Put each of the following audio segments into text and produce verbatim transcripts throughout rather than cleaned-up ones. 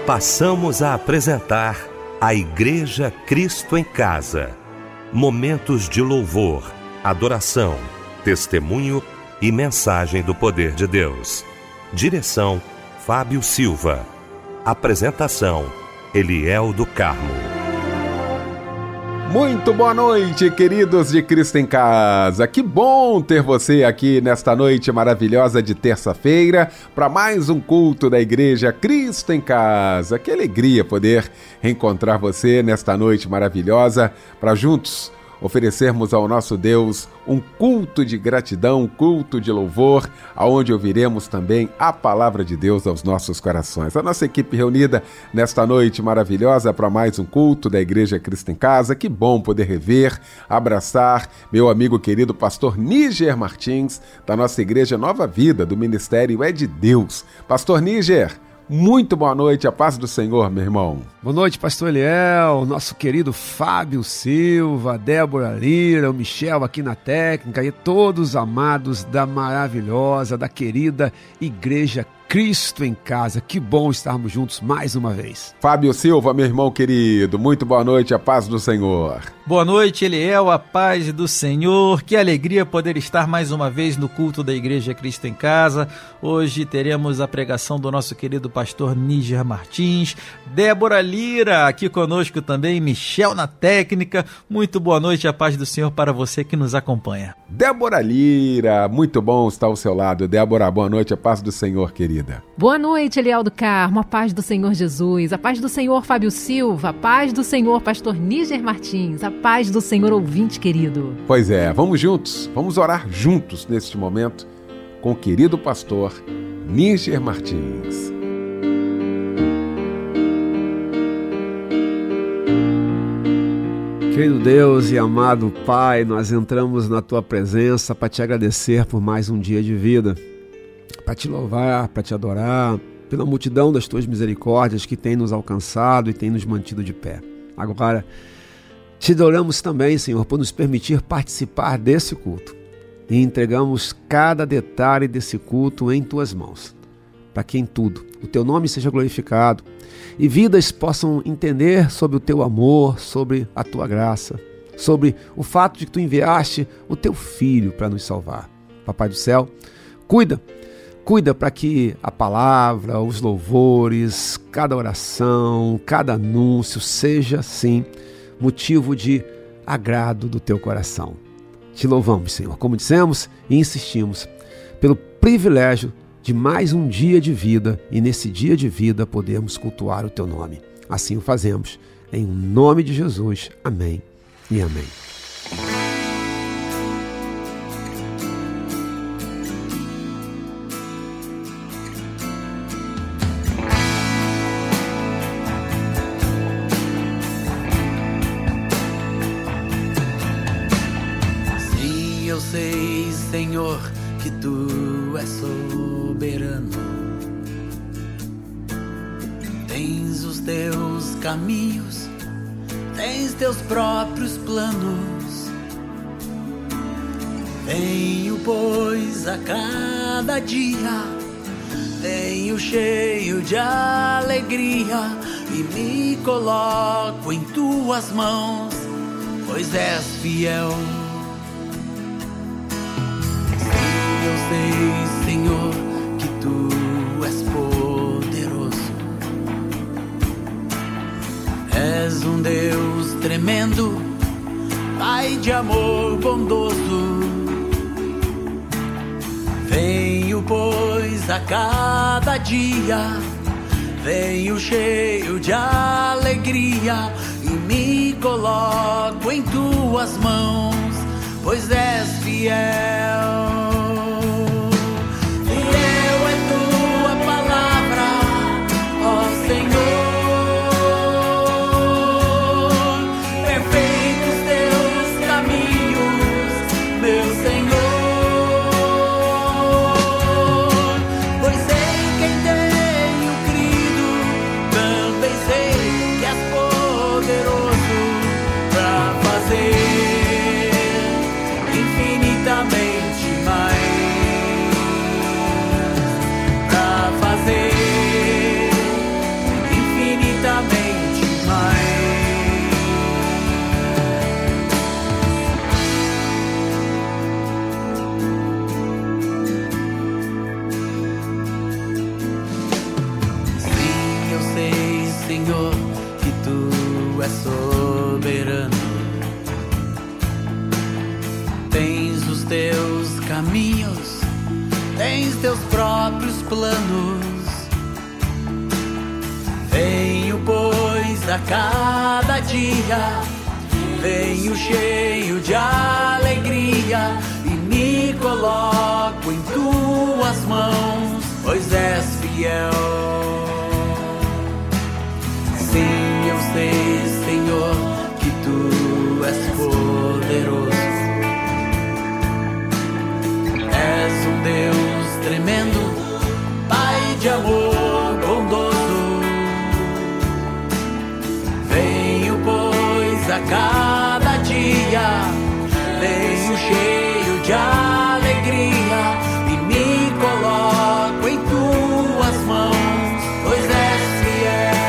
passamos a apresentar a Igreja Cristo em Casa. Momentos de louvor, adoração, testemunho e mensagem do poder de Deus. Direção: Fábio Silva. Apresentação: Eliel do Carmo. Muito boa noite, queridos de Cristo em Casa. Que bom ter você aqui nesta noite maravilhosa de terça-feira para mais um culto da Igreja Cristo em Casa. Que alegria poder reencontrar você nesta noite maravilhosa para juntos oferecermos ao nosso Deus um culto de gratidão, um culto de louvor, aonde ouviremos também a palavra de Deus aos nossos corações. A nossa equipe reunida nesta noite maravilhosa para mais um culto da Igreja Cristo em Casa. Que bom poder rever, abraçar meu amigo querido pastor Níger Martins, da nossa Igreja Nova Vida, do Ministério É de Deus. Pastor Níger, muito boa noite, a paz do Senhor, meu irmão. Boa noite, pastor Eliel, nosso querido Fábio Silva, Débora Lira, o Michel aqui na técnica e todos amados da maravilhosa, da querida Igreja Cristo em Casa. Que bom estarmos juntos mais uma vez. Fábio Silva, meu irmão querido, muito boa noite, a paz do Senhor. Boa noite, Eliel, a paz do Senhor. Que alegria poder estar mais uma vez no culto da Igreja Cristo em Casa. Hoje teremos a pregação do nosso querido pastor Níger Martins, Débora Lira aqui conosco também, Michel na técnica. Muito boa noite, a paz do Senhor para você que nos acompanha. Débora Lira, muito bom estar ao seu lado. Débora, boa noite, a paz do Senhor, querida. Boa noite, Eliel do Carmo, a paz do Senhor Jesus, a paz do Senhor Fábio Silva, a paz do Senhor pastor Níger Martins, a paz do Senhor ouvinte querido. Pois é, vamos juntos, vamos orar juntos neste momento com o querido pastor Níger Martins. Querido Deus e amado Pai, nós entramos na Tua presença para Te agradecer por mais um dia de vida, para Te louvar, para Te adorar, pela multidão das Tuas misericórdias que tem nos alcançado e tem nos mantido de pé. Agora, Te adoramos também, Senhor, por nos permitir participar desse culto e entregamos cada detalhe desse culto em Tuas mãos, para que em tudo o Teu nome seja glorificado e vidas possam entender sobre o Teu amor, sobre a Tua graça, sobre o fato de que Tu enviaste o Teu Filho para nos salvar. Papai do céu, cuida, cuida para que a palavra, os louvores, cada oração, cada anúncio seja, sim, motivo de agrado do Teu coração. Te louvamos, Senhor, como dissemos e insistimos, pelo privilégio de mais um dia de vida e nesse dia de vida podemos cultuar o Teu nome. Assim o fazemos, em nome de Jesus. Amém e amém. Sim, eu sei, Senhor, que Tu és soberano. Tens os Teus caminhos, tens Teus próprios planos. Venho, pois, a cada dia, venho cheio de alegria e me coloco em Tuas mãos, pois és fiel. Eu sei, Senhor, que Tu és poderoso. És um Deus tremendo, Pai de amor bondoso. Venho, pois, a cada dia, venho cheio de alegria e me coloco em Tuas mãos, pois és fiel. Infinitamente teus caminhos, tens teus próprios planos. Venho, pois, a cada dia, venho cheio de alegria e me coloco em tuas mãos, pois és fiel. Sim, eu sei, Senhor, que tu és poderoso. És um Deus tremendo, Pai de amor bondoso. Venho, pois, a cada dia, venho cheio de alegria e me coloco em tuas mãos, pois és fiel.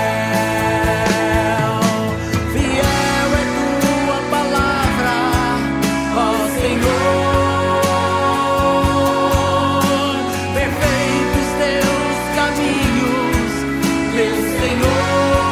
Fiel é tua palavra, ó Senhor. Perfeitos teus caminhos, meu Senhor.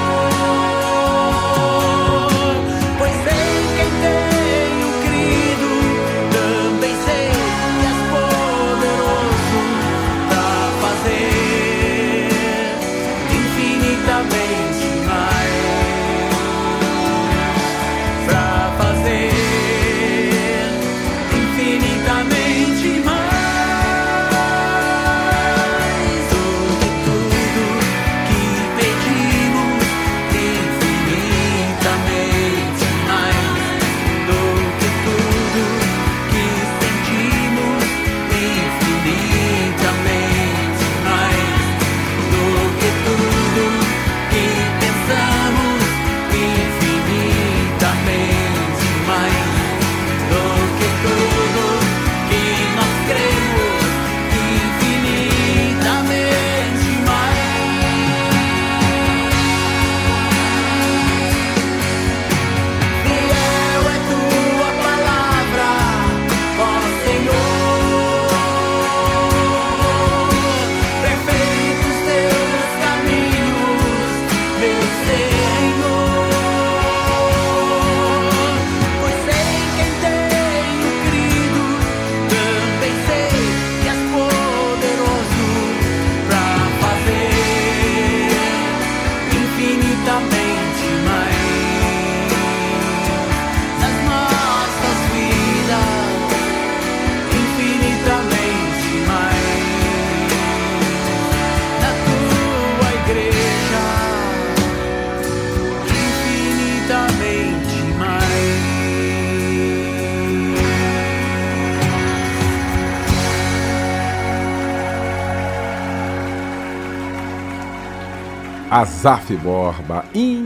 Asaf Borba,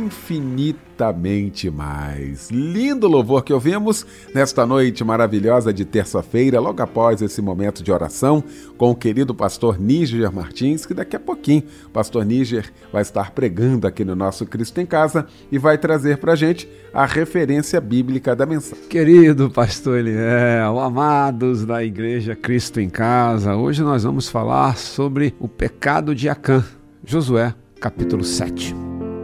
infinitamente mais. Lindo louvor que ouvimos nesta noite maravilhosa de terça-feira, logo após esse momento de oração com o querido pastor Níger Martins, que daqui a pouquinho o pastor Níger vai estar pregando aqui no nosso Cristo em Casa e vai trazer pra gente a referência bíblica da mensagem. Querido pastor Eliel, amados da Igreja Cristo em Casa, hoje nós vamos falar sobre o pecado de Acã, Josué, capítulo sete.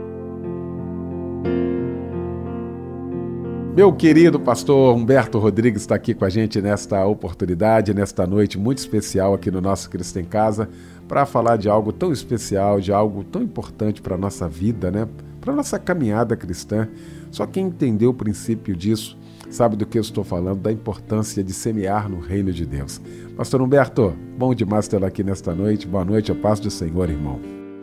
Meu querido pastor Humberto Rodrigues está aqui com a gente nesta oportunidade, nesta noite muito especial aqui no nosso Cristo em Casa, para falar de algo tão especial, de algo tão importante para a nossa vida, né? Para a nossa caminhada cristã. Só quem entendeu o princípio disso sabe do que eu estou falando, da importância de semear no reino de Deus. Pastor Humberto, bom demais tê-lo aqui nesta noite. Boa noite, a paz do Senhor, irmão.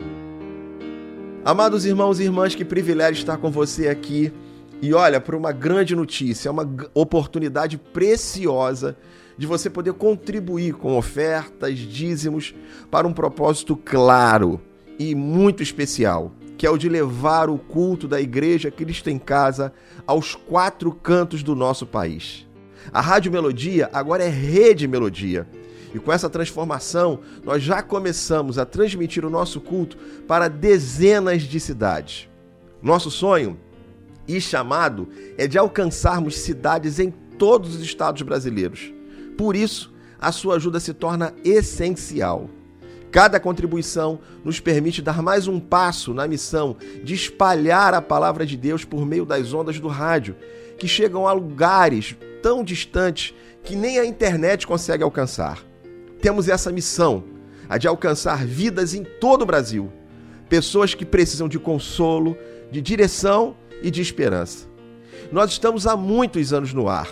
Amados irmãos e irmãs, que privilégio estar com você aqui. E olha, por uma grande notícia, uma oportunidade preciosa de você poder contribuir com ofertas, dízimos, para um propósito claro e muito especial, que é o de levar o culto da Igreja Cristo em Casa aos quatro cantos do nosso país. A Rádio Melodia agora é Rede Melodia. E com essa transformação, nós já começamos a transmitir o nosso culto para dezenas de cidades. Nosso sonho e chamado é de alcançarmos cidades em todos os estados brasileiros. Por isso, a sua ajuda se torna essencial. Cada contribuição nos permite dar mais um passo na missão de espalhar a palavra de Deus por meio das ondas do rádio que chegam a lugares tão distantes que nem a internet consegue alcançar. Temos essa missão, a de alcançar vidas em todo o Brasil. Pessoas que precisam de consolo, de direção e de esperança. Nós estamos há muitos anos no ar.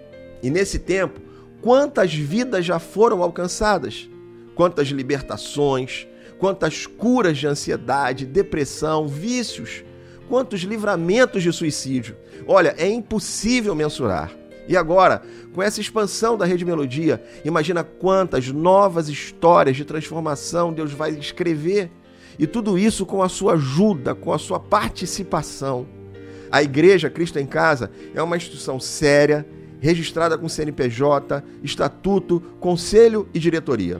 E nesse tempo, quantas vidas já foram alcançadas? Quantas libertações, quantas curas de ansiedade, depressão, vícios, quantos livramentos de suicídio. Olha, é impossível mensurar. E agora, com essa expansão da Rede Melodia, imagina quantas novas histórias de transformação Deus vai escrever. E tudo isso com a sua ajuda, com a sua participação. A Igreja Cristo em Casa é uma instituição séria, registrada com C N P J, estatuto, conselho e diretoria.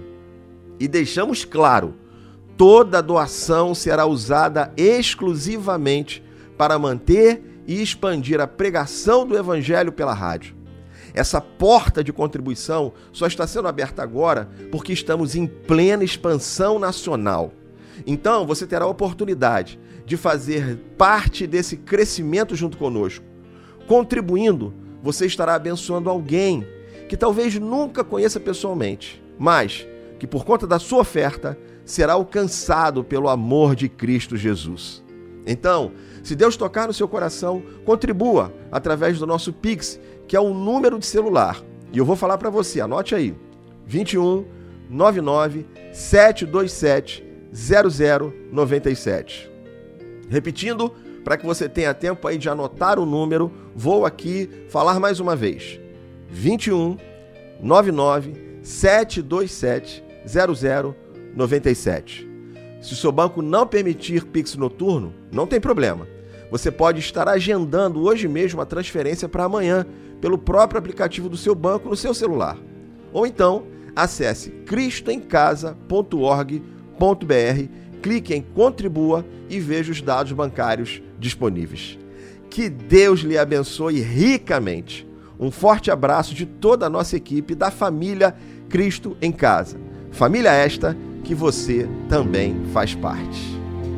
E deixamos claro, toda doação será usada exclusivamente para manter e expandir a pregação do Evangelho pela rádio. Essa porta de contribuição só está sendo aberta agora porque estamos em plena expansão nacional. Então, você terá a oportunidade de fazer parte desse crescimento junto conosco. Contribuindo, você estará abençoando alguém que talvez nunca conheça pessoalmente, mas que por conta da sua oferta será alcançado pelo amor de Cristo Jesus. Então, se Deus tocar no seu coração, contribua através do nosso Pix, que é o número de celular. E eu vou falar para você, anote aí, vinte e um, noventa e nove, sete dois sete, zero zero nove sete. Repetindo, para que você tenha tempo aí de anotar o número, vou aqui falar mais uma vez. vinte e um, noventa e nove, sete dois sete, zero zero nove sete. Se o seu banco não permitir Pix noturno, não tem problema. Você pode estar agendando hoje mesmo a transferência para amanhã pelo próprio aplicativo do seu banco no seu celular. Ou então, acesse cristo em casa ponto org ponto br, clique em Contribua e veja os dados bancários disponíveis. Que Deus lhe abençoe ricamente. Um forte abraço de toda a nossa equipe da família Cristo em Casa. Família esta que você também faz parte.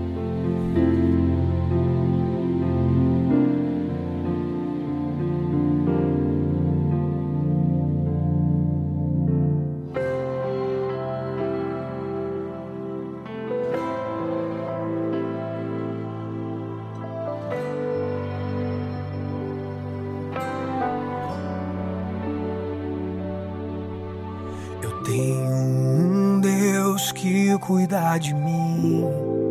Tenho um Deus que cuida de mim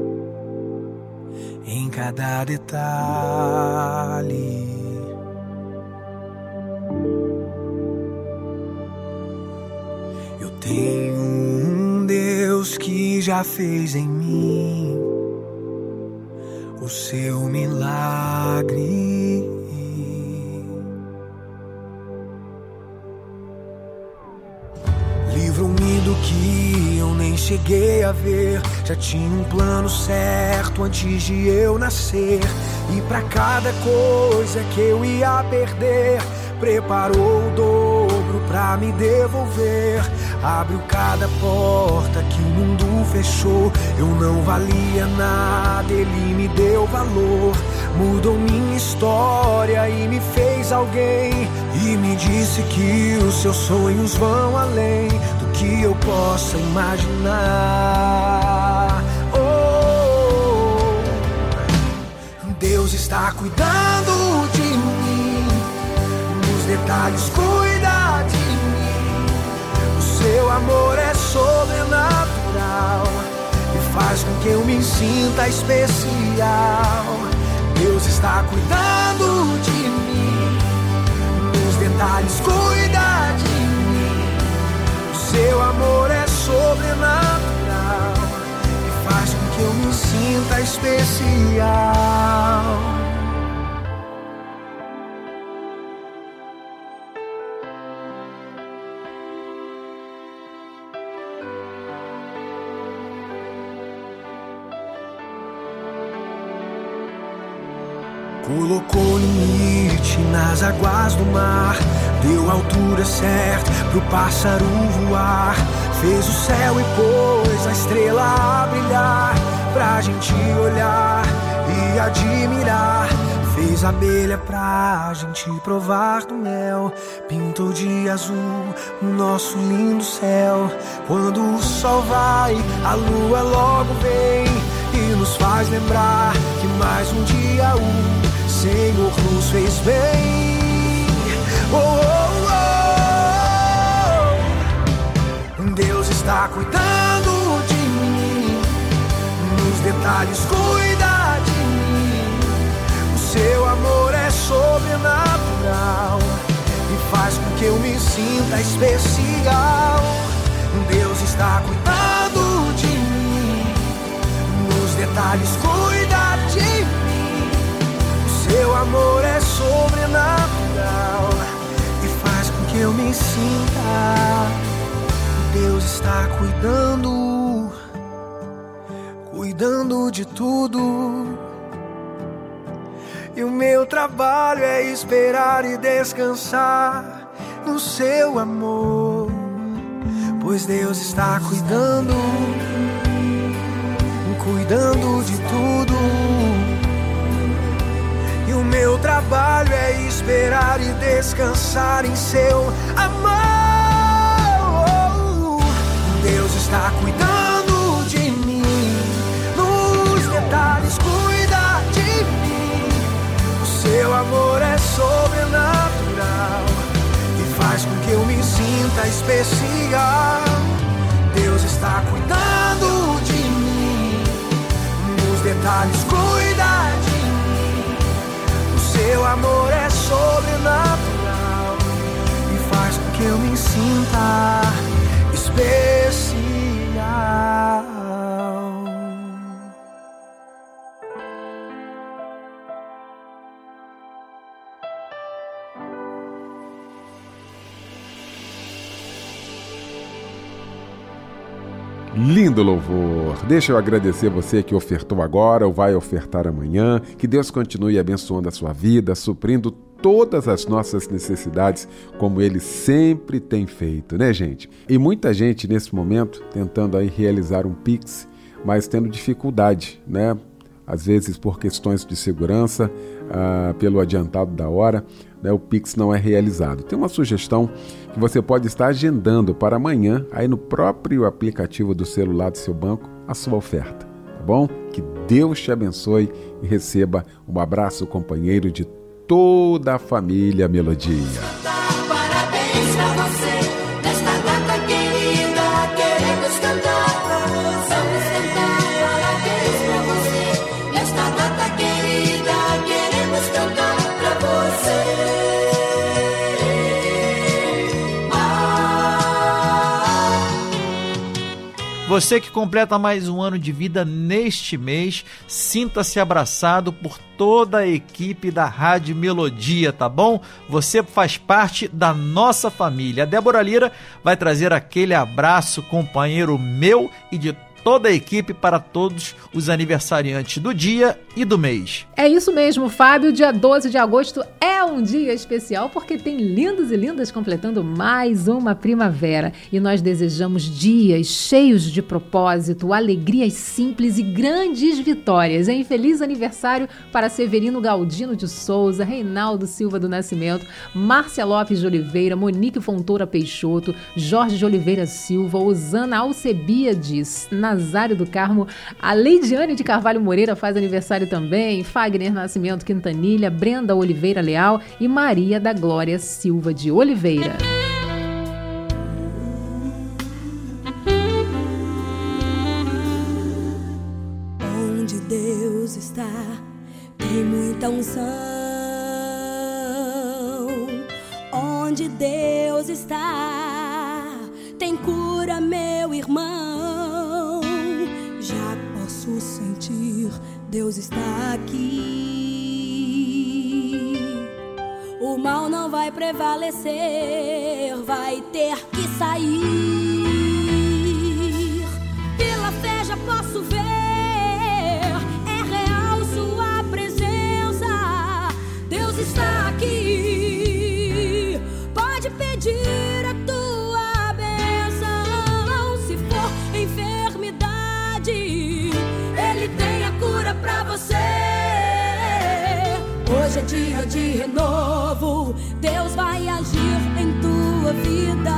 em cada detalhe. Eu tenho um Deus que já fez em mim o seu milagre. Livro-me do que eu nem cheguei a ver. Já tinha um plano certo antes de eu nascer. E pra cada coisa que eu ia perder, preparou o dobro pra me devolver. Abriu cada porta que o mundo fechou. Eu não valia nada, ele me deu valor. Mudou minha história e me fez alguém. E me disse que os seus sonhos vão além do que eu possa imaginar. Oh, Deus está cuidando de mim, nos detalhes cuida de mim. O seu amor é sobrenatural e faz com que eu me sinta especial. Deus está cuidando de mim, nos detalhes cuida de mim. O seu amor é sobrenatural e faz com que eu me sinta especial. Colocou limite nas águas do mar, deu a altura certa pro pássaro voar. Fez o céu e pôs a estrela a brilhar, pra gente olhar e admirar. Fez abelha pra gente provar do mel, pintou de azul o nosso lindo céu. Quando o sol vai, a lua logo vem e nos faz lembrar que mais um dia o Senhor nos fez bem. Oh, oh, oh. Deus está cuidando de mim, nos detalhes cuida de mim. O seu amor é sobrenatural e faz com que eu me sinta especial. Deus está cuidando de mim, nos detalhes cuida de mim. O seu amor é sobrenatural e faz com que eu me sinta. Deus está cuidando, cuidando de tudo. E o meu trabalho é esperar e descansar no seu amor, pois Deus está cuidando, cuidando de tudo. E o meu trabalho é esperar e descansar em seu amor. Deus está cuidando de mim, nos detalhes cuida de mim. O seu amor é sobrenatural e faz com que eu me sinta especial. Deus está cuidando de mim, nos detalhes cuida de mim. O seu amor é sobrenatural e faz com que eu me sinta especial. Lindo louvor! Deixa eu agradecer você que ofertou agora ou vai ofertar amanhã. Que Deus continue abençoando a sua vida, suprindo todas as nossas necessidades, como Ele sempre tem feito, né, gente? E muita gente nesse momento tentando aí realizar um Pix, mas tendo dificuldade, né? Às vezes por questões de segurança, ah, pelo adiantado da hora, né, o Pix não é realizado. Tem uma sugestão que você pode estar agendando para amanhã, aí no próprio aplicativo do celular do seu banco, a sua oferta, tá bom? Que Deus te abençoe e receba um abraço companheiro de toda a família Melodia. Parabéns pra você, nesta data querida, queremos cantar. Vamos cantar, parabéns pra você, nesta data querida, queremos cantar pra você. Você que completa mais um ano de vida neste mês, sinta-se abraçado por toda a equipe da Rádio Melodia, tá bom? Você faz parte da nossa família. A Débora Lira vai trazer aquele abraço, companheiro meu e de toda a equipe para todos os aniversariantes do dia e do mês. É isso mesmo, Fábio. Dia doze de agosto é um dia especial porque tem lindos e lindas completando mais uma primavera. E nós desejamos dias cheios de propósito, alegrias simples e grandes vitórias. Hein? Feliz aniversário para Severino Galdino de Souza, Reinaldo Silva do Nascimento, Márcia Lopes de Oliveira, Monique Fontoura Peixoto, Jorge de Oliveira Silva, Osana Alcebiades, Nazário do Carmo, a Leidiane de Carvalho Moreira faz aniversário também, Fagner Nascimento Quintanilha, Brenda Oliveira Leal e Maria da Glória Silva de Oliveira. Onde Deus está, tem muita unção. Onde Deus está, tem cura, meu irmão. Já posso sentir, Deus está aqui. O mal não vai prevalecer, vai ter que sair. Pela fé já posso ver, é real sua presença. Deus está aqui, pode pedir a tua bênção. Se for enfermidade, Ele tem a cura pra você. Hoje dia de renovo, Deus vai agir em tua vida.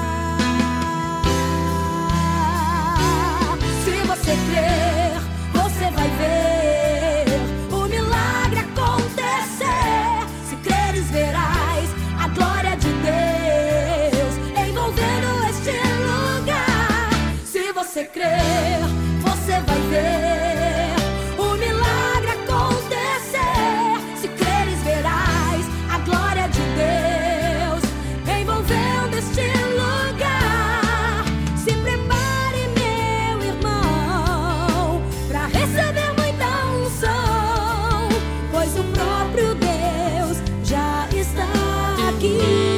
Se você crer, você vai ver o milagre acontecer. Se creres, verás a glória de Deus envolvendo este lugar. Se você crer, você vai ver o milagre acontecer. Se creres, verás a glória de Deus envolvendo este lugar. Se prepare, meu irmão, para receber muita unção, pois o próprio Deus já está aqui.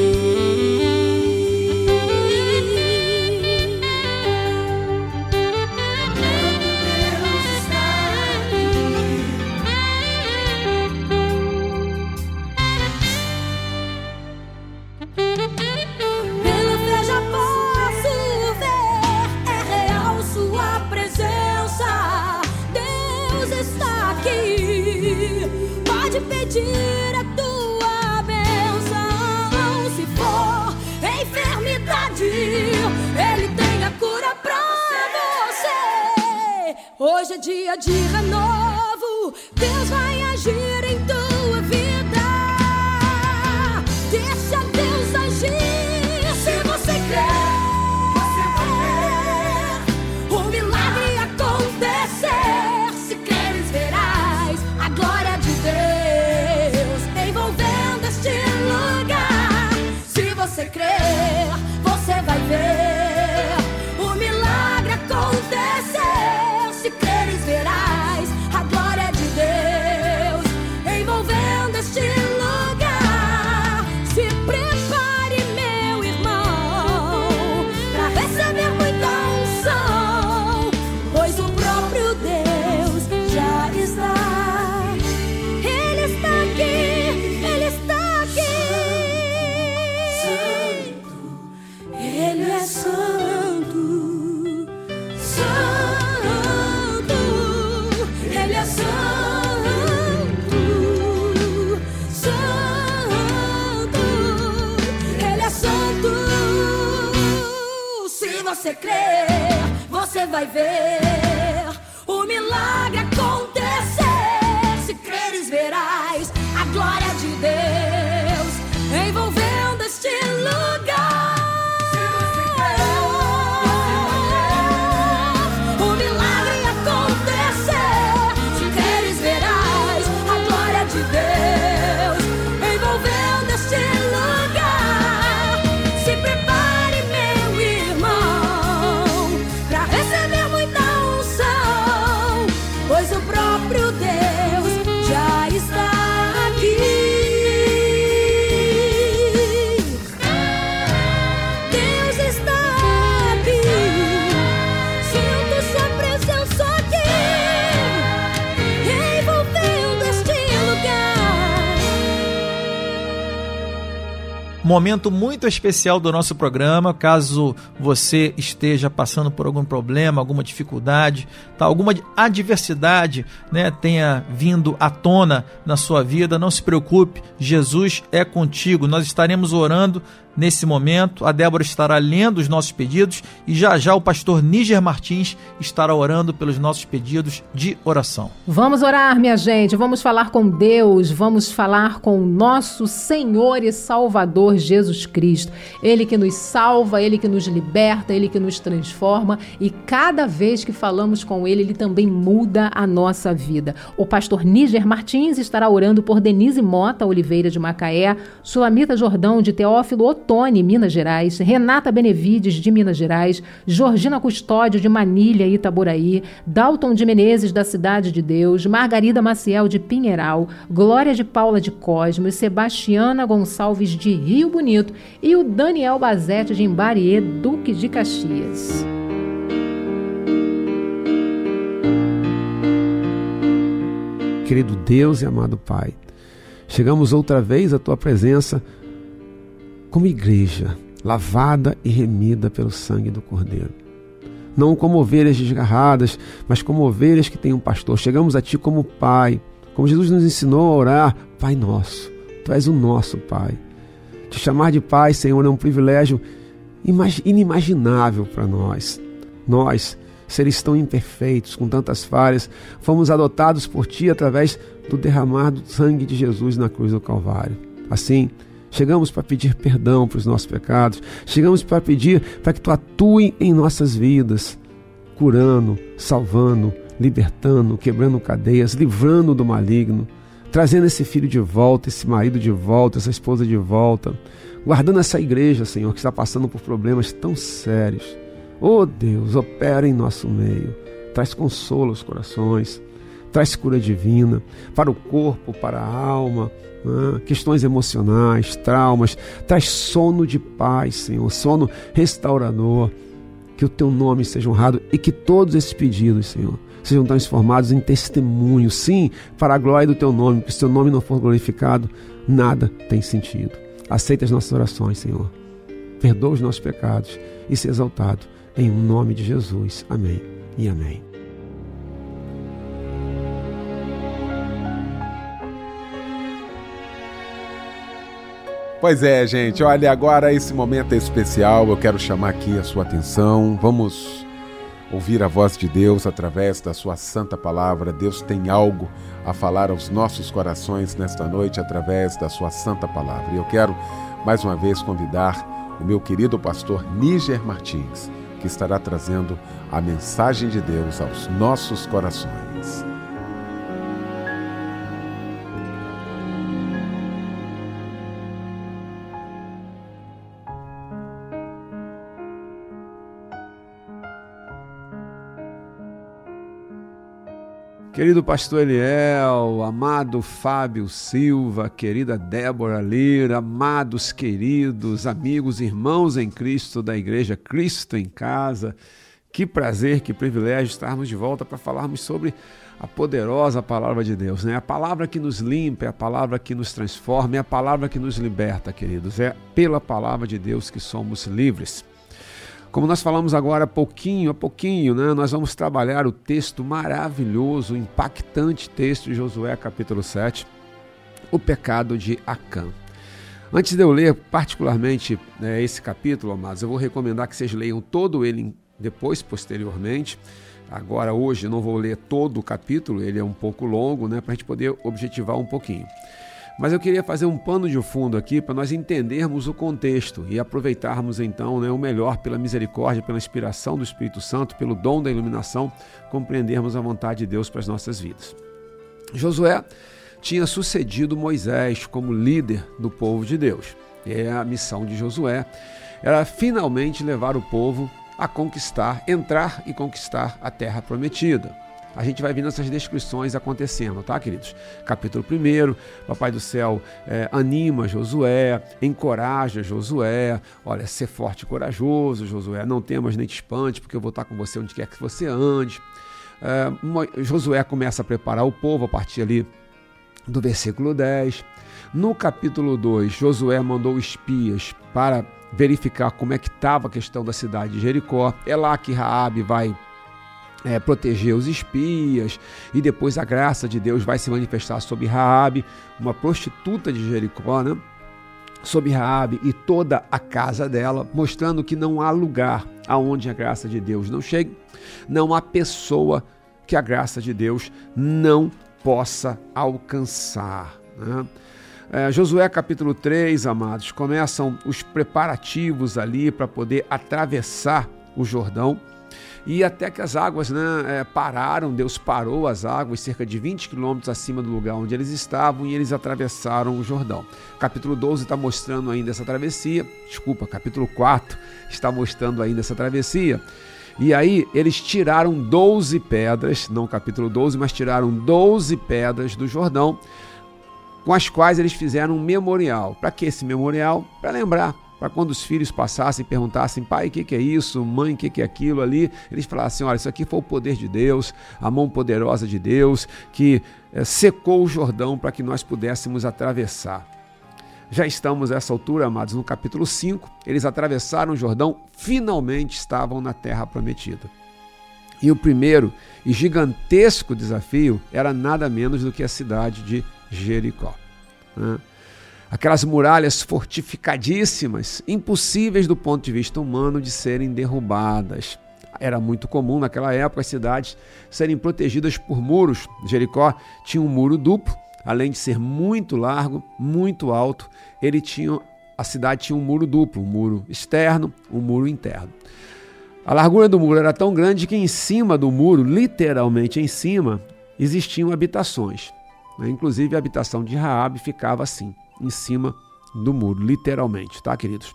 Pela fé já posso ver, é real sua presença. Deus está aqui, pode pedir a tua bênção. Se for enfermidade, Ele tem a cura pra você. Hoje é dia de renovo, Deus vai agir em tua vida. Deixa Deus agir. Se você crer, você vai ver o milagre acontecer. Se creres, verás a glória de Deus envolvendo este lugar. Se você crer, você vai ver o milagre acontecer. Se creres, verás a glória de Deus envolvendo este lugar. Se prepare, meu irmão, para receber muita unção, pois o próprio Deus já está. Ele está aqui, Ele está aqui. Santo, Ele é santo. Santo, Ele é santo. Santo, Ele é santo. Se você crer, você vai ver o milagre acontecer. Se creres, verás a glória de Deus envolvendo este lugar. Se você crer, o milagre acontecer. Se creres, verás a glória de Deus envolvendo este lugar. Se prepare, meu irmão, para receber muita unção, pois o próprio Deus já está aqui. Deus está aqui. Sinto sua presença aqui, envolvendo este lugar. Momento muito especial do nosso programa. Caso você esteja passando por algum problema, alguma dificuldade, tá, alguma adversidade, né, tenha vindo à tona na sua vida, não se preocupe, Jesus é contigo. Nós estaremos orando nesse momento. A Débora estará lendo os nossos pedidos e já já o pastor Níger Martins estará orando pelos nossos pedidos de oração. Vamos orar, minha gente, vamos falar com Deus, vamos falar com o nosso Senhor e Salvador Jesus Cristo. Ele que nos salva, Ele que nos liberta, Ele que nos transforma, e cada vez que falamos com Ele, Ele também muda a nossa vida. O pastor Níger Martins estará orando por Denise Mota Oliveira de Macaé, Sulamita Jordão de Teófilo Otoni, Minas Gerais, Renata Benevides de Minas Gerais, Georgina Custódio de Manilha, Itaboraí, Dalton de Menezes da Cidade de Deus, Margarida Maciel de Pinheiral, Glória de Paula de Cosmos, Sebastiana Gonçalves de Rio Bonito e o Daniel Bazete de Imbariê, Duque de Caxias. Querido Deus e amado Pai, chegamos outra vez à Tua presença como igreja, lavada e remida pelo sangue do Cordeiro. Não como ovelhas desgarradas, mas como ovelhas que têm um pastor. Chegamos a Ti como Pai, Como Jesus nos ensinou a orar, Pai nosso, Tu és o nosso Pai. Te chamar de Pai, Senhor, é um privilégio inimaginável para nós. Nós, seres tão imperfeitos, com tantas falhas, fomos adotados por Ti através do derramar do sangue de Jesus na cruz do Calvário. Assim, chegamos para pedir perdão para os nossos pecados, chegamos para pedir para que Tu atue em nossas vidas, curando, salvando, libertando, quebrando cadeias, livrando do maligno, trazendo esse filho de volta, esse marido de volta, essa esposa de volta, guardando essa igreja, Senhor, que está passando por problemas tão sérios. Oh Deus, opera em nosso meio, traz consolo aos corações, traz cura divina para o corpo, para a alma, né? Questões emocionais, traumas, traz sono de paz, Senhor, sono restaurador, que o Teu nome seja honrado e que todos esses pedidos, Senhor, sejam transformados em testemunho, sim, para a glória do Teu nome, porque se Teu nome não for glorificado, nada tem sentido. Aceita as nossas orações, Senhor, perdoa os nossos pecados e seja exaltado em nome de Jesus. Amém e amém. Pois é, gente, olha, agora esse momento é especial, eu quero chamar aqui a sua atenção, vamos ouvir a voz de Deus através da sua santa palavra. Deus tem algo a falar aos nossos corações nesta noite através da sua santa palavra. E eu quero mais uma vez convidar o meu querido pastor Níger Martins, que estará trazendo a mensagem de Deus aos nossos corações. Querido pastor Eliel, amado Fábio Silva, querida Débora Lira, amados queridos amigos, irmãos em Cristo da Igreja Cristo em Casa, que prazer, que privilégio estarmos de volta para falarmos sobre a poderosa palavra de Deus, né? A palavra que nos limpa, é a palavra que nos transforma, é a palavra que nos liberta, queridos. É pela palavra de Deus que somos livres. Como nós falamos agora, pouquinho a pouquinho, né, nós vamos trabalhar o texto maravilhoso, impactante texto de Josué, capítulo sete, o pecado de Acã. Antes de eu ler particularmente né, esse capítulo, amados, eu vou recomendar que vocês leiam todo ele depois, posteriormente. Agora, hoje, eu não vou ler todo o capítulo, ele é um pouco longo, né, para a gente poder objetivar um pouquinho. Mas eu queria fazer um pano de fundo aqui para nós entendermos o contexto e aproveitarmos então né, o melhor pela misericórdia, pela inspiração do Espírito Santo, pelo dom da iluminação, compreendermos a vontade de Deus para as nossas vidas. Josué tinha sucedido Moisés como líder do povo de Deus. E a missão de Josué era finalmente levar o povo a conquistar, entrar e conquistar a terra prometida. A gente vai vendo essas descrições acontecendo, tá, queridos? Capítulo primeiro, Papai do Céu é, anima Josué, encoraja Josué, olha, ser forte e corajoso, Josué, não temas nem te espante, porque eu vou estar com você onde quer que você ande. É, Josué começa a preparar o povo a partir ali do versículo dez. No capítulo dois, Josué mandou espias para verificar como é que estava a questão da cidade de Jericó. É lá que Raabe vai É, proteger os espias, e depois a graça de Deus vai se manifestar sobre Raabe, uma prostituta de Jericó, né? Sobre Raabe e toda a casa dela, mostrando que não há lugar aonde a graça de Deus não chegue, não há pessoa que a graça de Deus não possa alcançar, né? É, Josué capítulo três, amados, começam os preparativos ali para poder atravessar o Jordão. E até que as águas né, é, pararam, Deus parou as águas cerca de vinte quilômetros acima do lugar onde eles estavam, e eles atravessaram o Jordão. Capítulo doze está mostrando ainda essa travessia, desculpa, capítulo quatro está mostrando ainda essa travessia. E aí eles tiraram doze pedras, não capítulo doze, mas tiraram doze pedras do Jordão, com as quais eles fizeram um memorial. Para que esse memorial? Para lembrar. Para quando os filhos passassem e perguntassem, pai, o que, que é isso? Mãe, o que, que é aquilo ali? Eles falassem, olha, isso aqui foi o poder de Deus, a mão poderosa de Deus, que é, secou o Jordão para que nós pudéssemos atravessar. Já estamos a essa altura, amados, no capítulo cinco, eles atravessaram o Jordão, finalmente estavam na terra prometida. E o primeiro e gigantesco desafio era nada menos do que a cidade de Jericó. Né? Aquelas muralhas fortificadíssimas, impossíveis do ponto de vista humano de serem derrubadas. Era muito comum naquela época as cidades serem protegidas por muros. Jericó tinha um muro duplo, além de ser muito largo, muito alto, ele tinha, a cidade tinha um muro duplo, um muro externo, um muro interno. A largura do muro era tão grande que em cima do muro, literalmente em cima, existiam habitações. Inclusive a habitação de Raabe ficava assim, em cima do muro, literalmente, tá, queridos?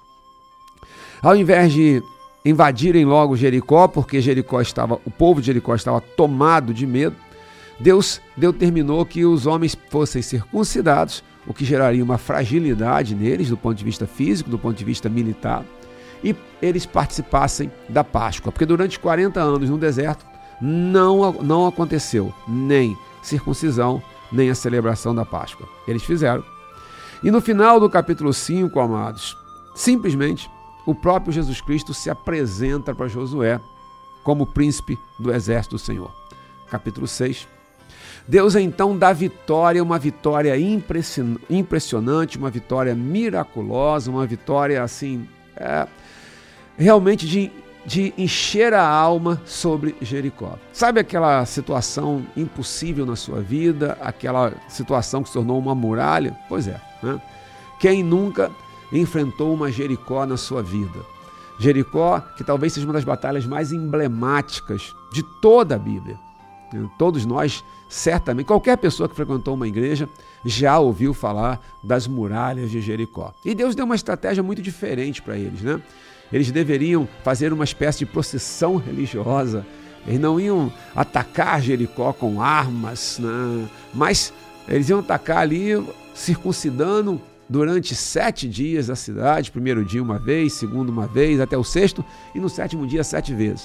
Ao invés de invadirem logo Jericó, porque Jericó estava, o povo de Jericó estava tomado de medo, Deus determinou que os homens fossem circuncidados, o que geraria uma fragilidade neles do ponto de vista físico, do ponto de vista militar, e eles participassem da Páscoa, porque durante quarenta anos no deserto não, não aconteceu nem circuncisão, nem a celebração da Páscoa. Eles fizeram. E no final do capítulo cinco, amados, simplesmente o próprio Jesus Cristo se apresenta para Josué como príncipe do exército do Senhor. Capítulo seis. Deus então dá vitória, uma vitória impressionante, uma vitória miraculosa, uma vitória assim, é, realmente de, de encher a alma sobre Jericó. Sabe aquela situação impossível na sua vida, aquela situação que se tornou uma muralha? Pois é, né? Quem nunca enfrentou uma Jericó na sua vida? Jericó, que talvez seja uma das batalhas mais emblemáticas de toda a Bíblia. Todos nós, certamente, qualquer pessoa que frequentou uma igreja já ouviu falar das muralhas de Jericó. E Deus deu uma estratégia muito diferente para eles, né? Eles deveriam fazer uma espécie de procissão religiosa. Eles não iam atacar Jericó com armas, né? Mas eles iam atacar ali circuncidando durante sete dias a cidade. Primeiro dia uma vez, segundo uma vez, até o sexto, e no sétimo dia sete vezes.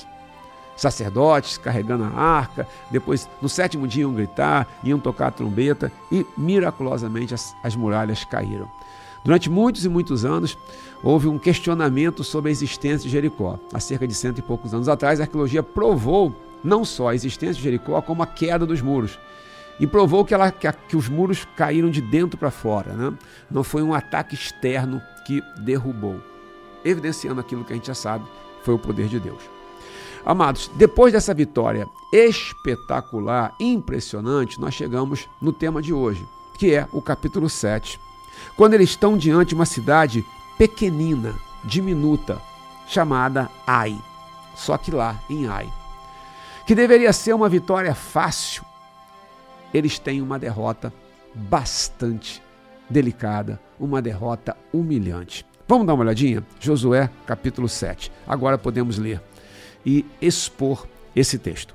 Sacerdotes carregando a arca, depois no sétimo dia iam gritar, iam tocar a trombeta e miraculosamente as, as muralhas caíram. Durante muitos e muitos anos houve um questionamento sobre a existência de Jericó. Há cerca de cento e poucos anos atrás a arqueologia provou não só a existência de Jericó como a queda dos muros. E provou que, ela, que, a, que os muros caíram de dentro para fora, né? Não foi um ataque externo que derrubou. Evidenciando aquilo que a gente já sabe, foi o poder de Deus. Amados, depois dessa vitória espetacular, impressionante, nós chegamos no tema de hoje, que é o capítulo sete. Quando eles estão diante de uma cidade pequenina, diminuta, chamada Ai. Só que lá, em Ai, que deveria ser uma vitória fácil, eles têm uma derrota bastante delicada, uma derrota humilhante. Vamos dar uma olhadinha? Josué, capítulo sete. Agora podemos ler e expor esse texto.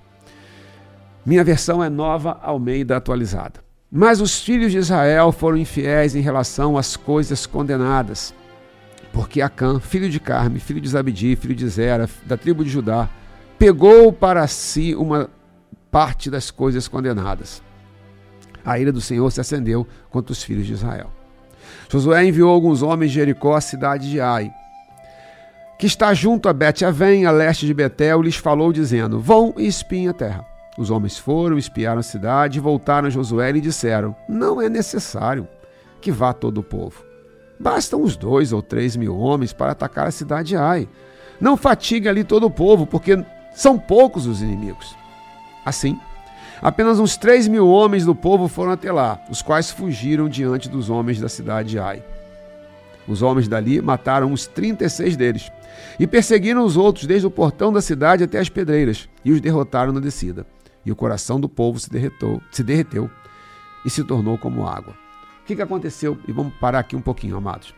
Minha versão é Nova Almeida atualizada. Mas os filhos de Israel foram infiéis em relação às coisas condenadas, porque Acã, filho de Carme, filho de Zabdi, filho de Zera, da tribo de Judá, pegou para si uma parte das coisas condenadas. A ira do Senhor se acendeu contra os filhos de Israel. Josué enviou alguns homens de Jericó à cidade de Ai, que está junto a Bet-Avém, a leste de Betel, lhes falou, dizendo: vão e espiem a terra. Os homens foram, espiaram a cidade, voltaram a Josué e lhe disseram: não é necessário que vá todo o povo. Bastam uns dois ou três mil homens para atacar a cidade de Ai. Não fatigue ali todo o povo, porque são poucos os inimigos. Assim, apenas uns três mil homens do povo foram até lá, os quais fugiram diante dos homens da cidade de Ai. Os homens dali mataram uns trinta e seis deles, e perseguiram os outros desde o portão da cidade até as pedreiras, e os derrotaram na descida. E o coração do povo se derretou, se derreteu e se tornou como água. O que, que aconteceu? E vamos parar aqui um pouquinho, amados.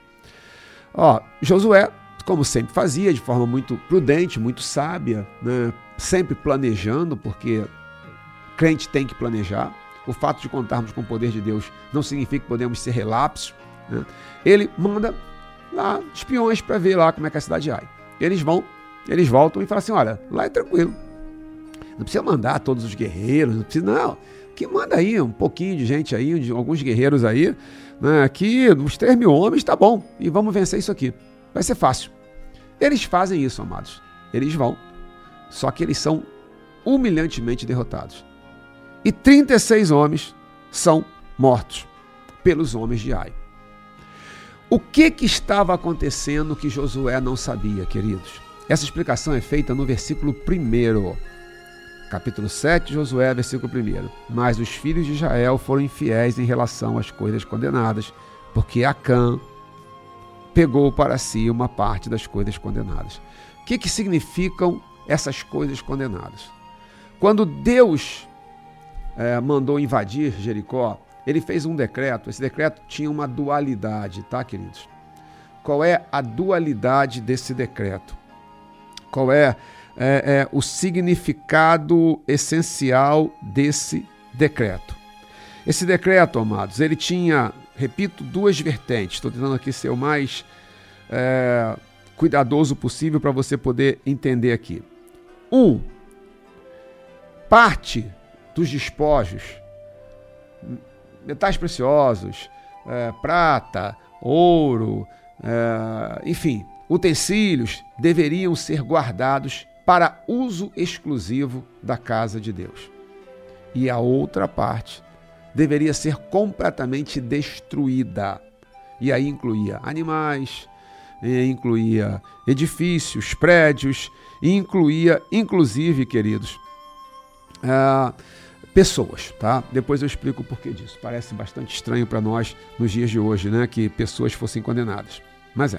Ó, Josué, como sempre fazia, de forma muito prudente, muito sábia, né? Sempre planejando, porque crente tem que planejar. O fato de contarmos com o poder de Deus não significa que podemos ser relapsos, né? Ele manda lá espiões para ver lá como é que é a cidade de Ai. Eles vão, eles voltam e falam assim: olha, lá é tranquilo. Não precisa mandar todos os guerreiros, não precisa, não. Que manda aí um pouquinho de gente aí, de alguns guerreiros aí, né? Aqui, uns três mil homens, tá bom. E vamos vencer isso aqui. Vai ser fácil. Eles fazem isso, amados. Eles vão. Só que eles são humilhantemente derrotados. E trinta e seis homens são mortos pelos homens de Ai. O que, que estava acontecendo que Josué não sabia, queridos? Essa explicação é feita no versículo primeiro. Capítulo sete, Josué, versículo primeiro. Mas os filhos de Israel foram infiéis em relação às coisas condenadas, porque Acã pegou para si uma parte das coisas condenadas. O que, que significam essas coisas condenadas? Quando Deus é, mandou invadir Jericó, ele fez um decreto. Esse decreto tinha uma dualidade, tá, queridos? Qual é a dualidade desse decreto? Qual é, é, é o significado essencial desse decreto? Esse decreto, amados, ele tinha, repito, duas vertentes. Estou tentando aqui ser o mais é, cuidadoso possível para você poder entender aqui. Um, parte dos despojos, metais preciosos, é, prata, ouro, é, enfim, utensílios deveriam ser guardados para uso exclusivo da casa de Deus. E a outra parte deveria ser completamente destruída. E aí incluía animais, incluía edifícios, prédios, e incluía, inclusive, queridos, uh, pessoas, tá? Depois eu explico o porquê disso. Parece bastante estranho para nós nos dias de hoje, né? Que pessoas fossem condenadas. Mas é.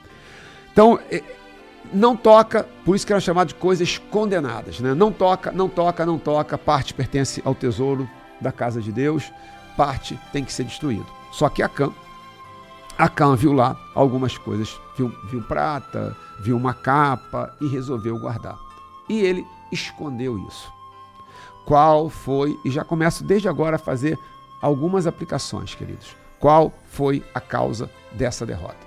Então, não toca, por isso que era chamado de coisas condenadas, né? Não toca, não toca, não toca, parte pertence ao tesouro da casa de Deus, parte tem que ser destruído. Só que Acã, Acã viu lá algumas coisas, viu, viu prata, viu uma capa e resolveu guardar. E ele escondeu isso. Qual foi, e já começo desde agora a fazer algumas aplicações, queridos. Qual foi a causa dessa derrota?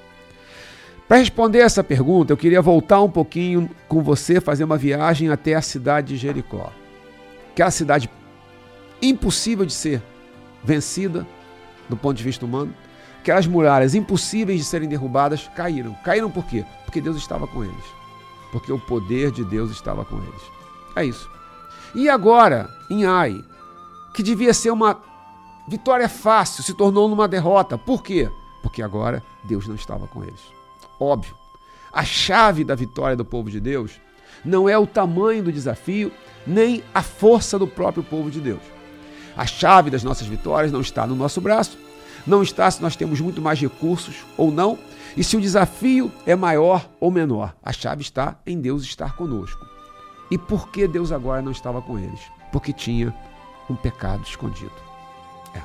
Para responder essa pergunta, eu queria voltar um pouquinho com você, fazer uma viagem até a cidade de Jericó. Que é a cidade impossível de ser vencida do ponto de vista humano. Aquelas muralhas impossíveis de serem derrubadas caíram. Caíram por quê? Porque Deus estava com eles. Porque o poder de Deus estava com eles. É isso. E agora, em Ai, que devia ser uma vitória fácil, se tornou numa derrota. Por quê? Porque agora Deus não estava com eles. Óbvio. A chave da vitória do povo de Deus não é o tamanho do desafio, nem a força do próprio povo de Deus. A chave das nossas vitórias não está no nosso braço, não está se nós temos muito mais recursos ou não, e se o desafio é maior ou menor. A chave está em Deus estar conosco. E por que Deus agora não estava com eles? Porque tinha um pecado escondido. É.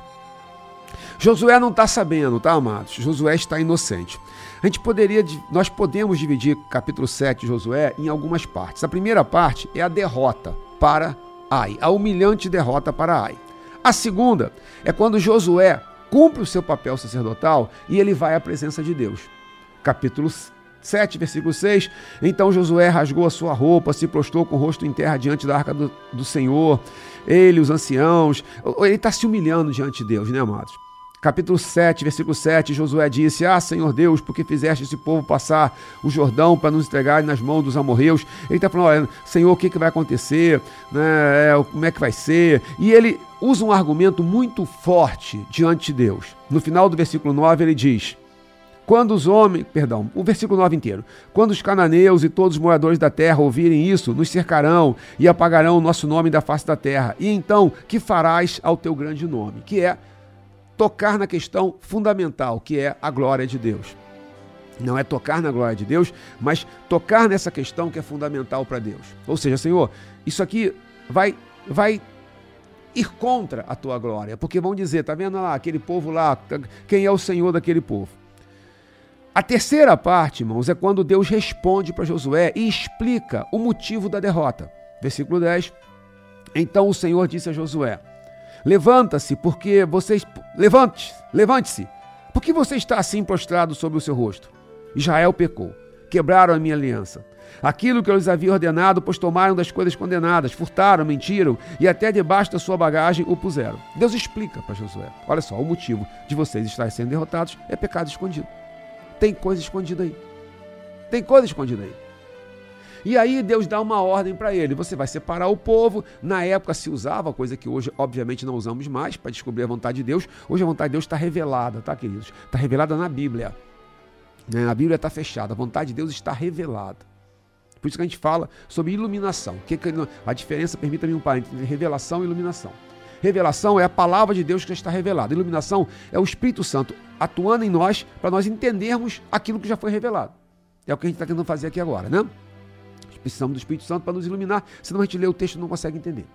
Josué não está sabendo, tá, amados? Josué está inocente. A gente poderia, nós podemos dividir capítulo sete de Josué em algumas partes. A primeira parte é a derrota para Ai, a humilhante derrota para Ai. A segunda é quando Josué cumpre o seu papel sacerdotal e ele vai à presença de Deus. Capítulo sete, versículo seis. Então Josué rasgou a sua roupa, se prostrou com o rosto em terra diante da arca do, do Senhor. Ele, os anciãos, ele está se humilhando diante de Deus, né, amados? Capítulo sete, versículo sete, Josué disse: Ah, Senhor Deus, por que fizeste esse povo passar o Jordão para nos entregar nas mãos dos amorreus? Ele está falando: olha, Senhor, o que, que vai acontecer? Né? É, como é que vai ser? E ele usa um argumento muito forte diante de Deus. No final do versículo nove ele diz: Quando os homens, perdão, o versículo nove inteiro, quando os cananeus e todos os moradores da terra ouvirem isso, nos cercarão e apagarão o nosso nome da face da terra. E então, que farás ao teu grande nome? Que é tocar na questão fundamental, que é a glória de Deus. Não é tocar na glória de Deus, mas tocar nessa questão que é fundamental para Deus. Ou seja, Senhor, isso aqui vai, vai ir contra a tua glória, porque vão dizer, tá vendo lá, aquele povo lá, quem é o Senhor daquele povo? A terceira parte, irmãos, é quando Deus responde para Josué e explica o motivo da derrota. Versículo dez. Então o Senhor disse a Josué: Levanta-se, porque vocês... Levante-se, levante-se, porque você está assim prostrado sobre o seu rosto. Israel pecou, quebraram a minha aliança. Aquilo que eu lhes havia ordenado, pois tomaram das coisas condenadas, furtaram, mentiram e até debaixo da sua bagagem o puseram. Deus explica para Josué: olha só, o motivo de vocês estarem sendo derrotados é pecado escondido. Tem coisa escondida aí. Tem coisa escondida aí. E aí Deus dá uma ordem para ele, você vai separar o povo. Na época se usava, coisa que hoje obviamente não usamos mais, para descobrir a vontade de Deus. Hoje a vontade de Deus está revelada, tá, queridos? Está revelada na Bíblia. Né? A Bíblia está fechada, a vontade de Deus está revelada. Por isso que a gente fala sobre iluminação. Que que, a diferença, permita-me um parênteses, entre revelação e iluminação. Revelação é a palavra de Deus que já está revelada. Iluminação é o Espírito Santo atuando em nós para nós entendermos aquilo que já foi revelado. É o que a gente está tentando fazer aqui agora, né? Precisamos do Espírito Santo para nos iluminar, senão a gente lê o texto e não consegue entender.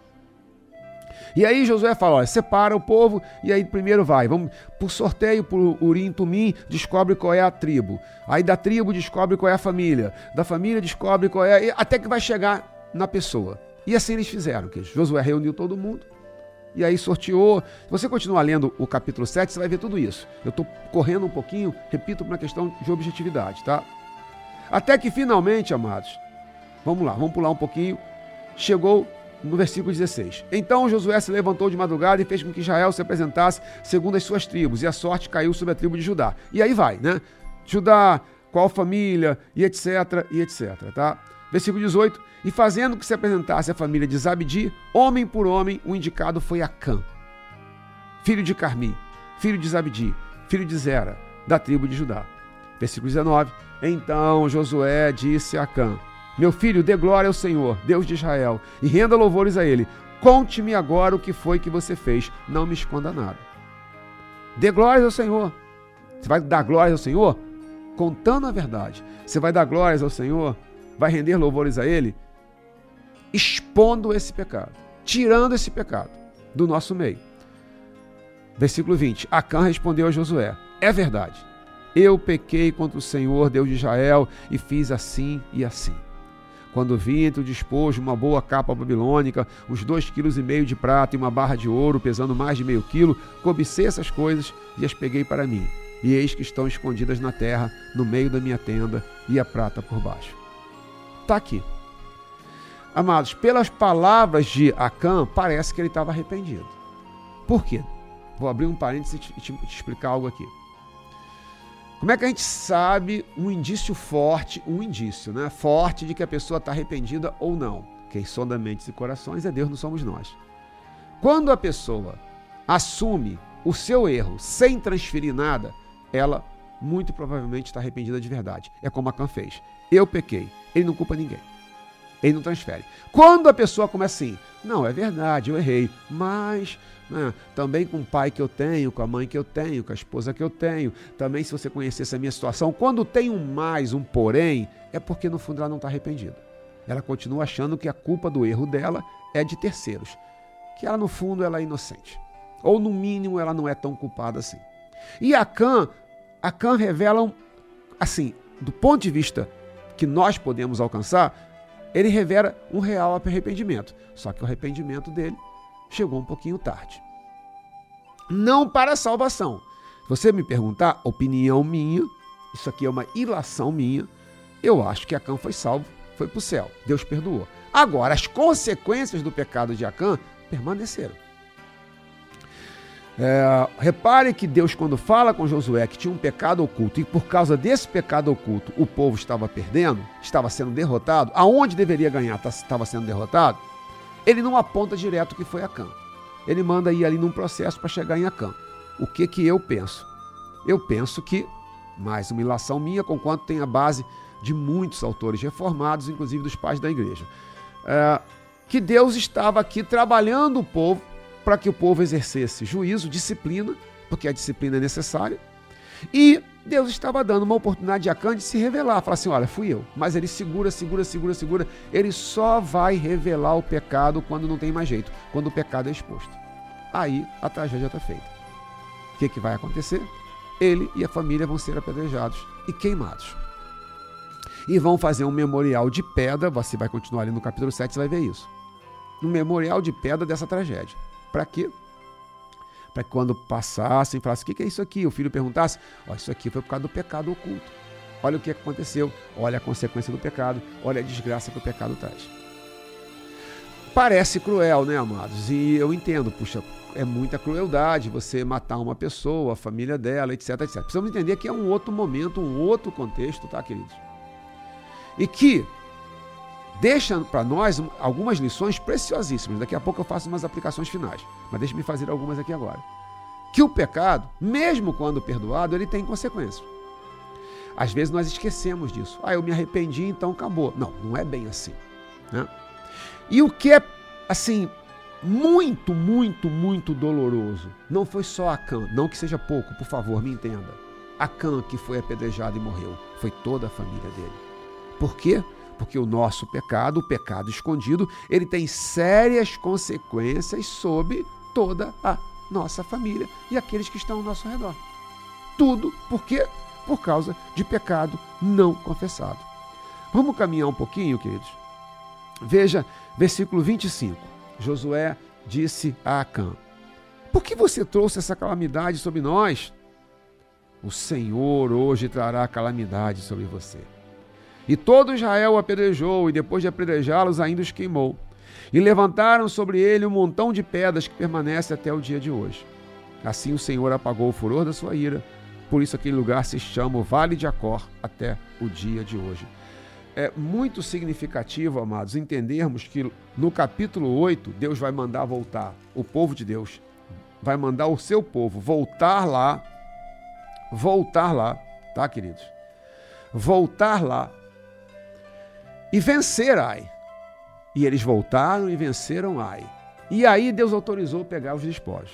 E aí Josué fala, olha, separa o povo, e aí primeiro vai, vamos por sorteio, por Urim, Tumim, descobre qual é a tribo. Aí da tribo descobre qual é a família, da família descobre qual é, até que vai chegar na pessoa. E assim eles fizeram, que Josué reuniu todo mundo, e aí sorteou. Se você continuar lendo o capítulo sete, você vai ver tudo isso. Eu estou correndo um pouquinho, repito, por uma questão de objetividade, tá? Até que finalmente, amados, vamos lá, vamos pular um pouquinho, chegou no versículo dezesseis. Então Josué se levantou de madrugada e fez com que Israel se apresentasse segundo as suas tribos, e a sorte caiu sobre a tribo de Judá. E aí vai, né? Judá, qual família, e etc, e etc, tá? Versículo dezoito. E fazendo que se apresentasse a família de Zabdi, homem por homem, o indicado foi Acã, filho de Carmi, filho de Zabdi, filho de Zera, da tribo de Judá. Versículo dezenove. Então Josué disse a Acã, meu filho, dê glória ao Senhor, Deus de Israel, e renda louvores a Ele. Conte-me agora o que foi que você fez, não me esconda nada. Dê glórias ao Senhor. Você vai dar glórias ao Senhor? Contando a verdade. Você vai dar glórias ao Senhor? Vai render louvores a Ele? Expondo esse pecado, tirando esse pecado do nosso meio. Versículo vinte. Acã respondeu a Josué, é verdade. Eu pequei contra o Senhor, Deus de Israel, e fiz assim e assim. Quando vi entre o despojo uma boa capa babilônica, uns dois quilos e meio de prata e uma barra de ouro pesando mais de meio quilo, cobicei essas coisas e as peguei para mim. E eis que estão escondidas na terra, no meio da minha tenda, e a prata por baixo. Está aqui. Amados, pelas palavras de Acã, parece que ele estava arrependido. Por quê? Vou abrir um parênteses e te, te, te explicar algo aqui. Como é que a gente sabe um indício forte, um indício, né, forte de que a pessoa está arrependida ou não? Quem sonda mentes e corações é Deus, não somos nós. Quando a pessoa assume o seu erro sem transferir nada, ela muito provavelmente está arrependida de verdade. É como Acã fez. Eu pequei. Ele não culpa ninguém. Ele não transfere. Quando a pessoa começa assim, não, é verdade, eu errei, mas né, também com o pai que eu tenho, com a mãe que eu tenho, com a esposa que eu tenho, também se você conhecesse a minha situação, quando tem um mais, um porém, é porque no fundo ela não está arrependida. Ela continua achando que a culpa do erro dela é de terceiros, que ela no fundo ela é inocente. Ou no mínimo ela não é tão culpada assim. E Acã, Acã revela, assim, do ponto de vista que nós podemos alcançar, ele revela um real arrependimento. Só que o arrependimento dele chegou um pouquinho tarde. Não para a salvação. Se você me perguntar, opinião minha, isso aqui é uma ilação minha, eu acho que Acã foi salvo, foi para o céu. Deus perdoou. Agora, as consequências do pecado de Acã permaneceram. É, repare que Deus, quando fala com Josué que tinha um pecado oculto e por causa desse pecado oculto o povo estava perdendo, estava sendo derrotado, aonde deveria ganhar estava sendo derrotado, ele não aponta direto que foi Acã. Ele manda ir ali num processo para chegar em Acã. O que que eu penso? Eu penso que, mais uma ilação minha, conquanto tem a base de muitos autores reformados, inclusive dos pais da igreja, é, que Deus estava aqui trabalhando o povo para que o povo exercesse juízo, disciplina, porque a disciplina é necessária, e Deus estava dando uma oportunidade de Acã de se revelar, falar assim, olha, fui eu, mas ele segura, segura, segura, segura, ele só vai revelar o pecado quando não tem mais jeito, quando o pecado é exposto. Aí a tragédia está feita. O que, que vai acontecer? Ele e a família vão ser apedrejados e queimados. E vão fazer um memorial de pedra, você vai continuar ali no capítulo sete, você vai ver isso. Um memorial de pedra dessa tragédia. Para quê? Para que quando passassem, falassem, o que, que é isso aqui? O filho perguntasse, oh, isso aqui foi por causa do pecado oculto. Olha o que aconteceu, olha a consequência do pecado, olha a desgraça que o pecado traz. Parece cruel, né, amados? E eu entendo, puxa, é muita crueldade você matar uma pessoa, a família dela, etc, etcétera. Precisamos entender que é um outro momento, um outro contexto, tá, queridos? E que deixa para nós algumas lições preciosíssimas. Daqui a pouco eu faço umas aplicações finais, mas deixa-me fazer algumas aqui agora. Que o pecado, mesmo quando perdoado, ele tem consequências. Às vezes nós esquecemos disso. Ah, eu me arrependi, então acabou. Não, não é bem assim, né? E o que é, assim, muito, muito, muito doloroso, não foi só Acã, não que seja pouco, por favor, me entenda. Acã que foi apedrejado e morreu, foi toda a família dele. Por quê? Porque o nosso pecado, o pecado escondido, ele tem sérias consequências sobre toda a nossa família e aqueles que estão ao nosso redor. Tudo por quê? Por causa de pecado não confessado. Vamos caminhar um pouquinho, queridos? Veja, versículo vinte e cinco. Josué disse a Acã: por que você trouxe essa calamidade sobre nós? O Senhor hoje trará calamidade sobre você. E todo Israel o apedrejou, e depois de apedrejá-los ainda os queimou. E levantaram sobre ele um montão de pedras que permanece até o dia de hoje. Assim o Senhor apagou o furor da sua ira, por isso aquele lugar se chama o Vale de Acor até o dia de hoje. É muito significativo, amados, entendermos que no capítulo oito, Deus vai mandar voltar, o povo de Deus vai mandar o seu povo voltar lá, voltar lá, tá, queridos? Voltar lá e vencer Ai. E eles voltaram e venceram Ai. E aí Deus autorizou pegar os despojos.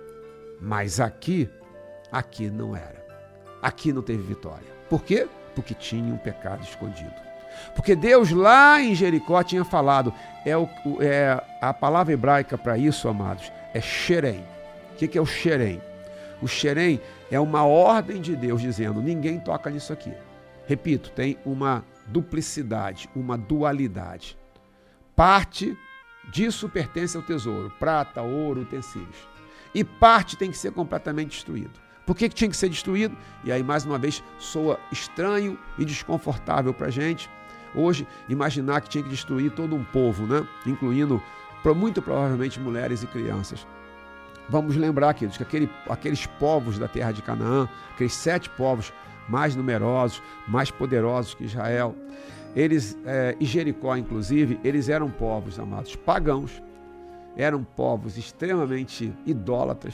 Mas aqui, aqui não era. Aqui não teve vitória. Por quê? Porque tinha um pecado escondido. Porque Deus lá em Jericó tinha falado, é, o, é a palavra hebraica para isso, amados, é xerém. O que, que é o xerém? O xerém é uma ordem de Deus dizendo, ninguém toca nisso aqui. Repito, tem uma duplicidade, uma dualidade. Parte disso pertence ao tesouro, prata, ouro, utensílios. E parte tem que ser completamente destruído. Por que, que tinha que ser destruído? E aí, mais uma vez, soa estranho e desconfortável para a gente. Hoje, imaginar que tinha que destruir todo um povo, né? Incluindo, muito provavelmente, mulheres e crianças. Vamos lembrar, queridos, que aquele, aqueles povos da terra de Canaã, aqueles sete povos mais numerosos, mais poderosos que Israel, eles, é, e Jericó, inclusive, eles eram povos, amados, pagãos, eram povos extremamente idólatras.